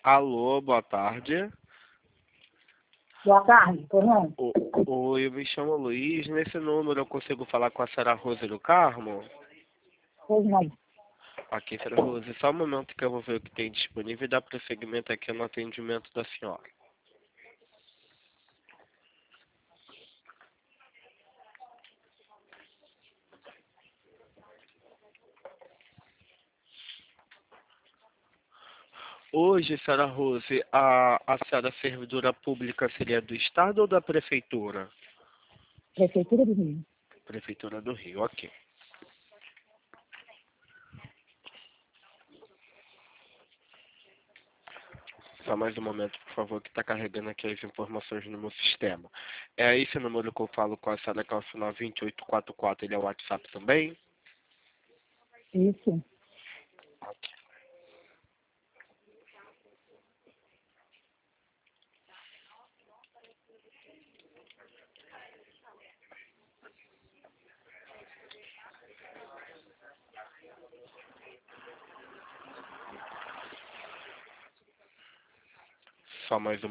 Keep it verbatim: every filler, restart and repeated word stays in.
Alô, boa tarde. Boa tarde, Fernando. O- Oi, eu me chamo Luiz. Nesse número eu consigo falar com a senhora Rose do Carmo? Pois não. Aqui, senhora Rose, só um momento que eu vou ver o que tem disponível e dar prosseguimento aqui no atendimento da senhora. Hoje, senhora Rose, a, a senhora servidora pública seria do Estado ou da Prefeitura? Prefeitura do Rio. Prefeitura do Rio, ok. Só mais um momento, por favor, que está carregando aqui as informações no meu sistema. É esse número que eu falo com a senhora, que é o final vinte e oito quarenta e quatro, ele é o WhatsApp também? Isso. Ok. Só mais um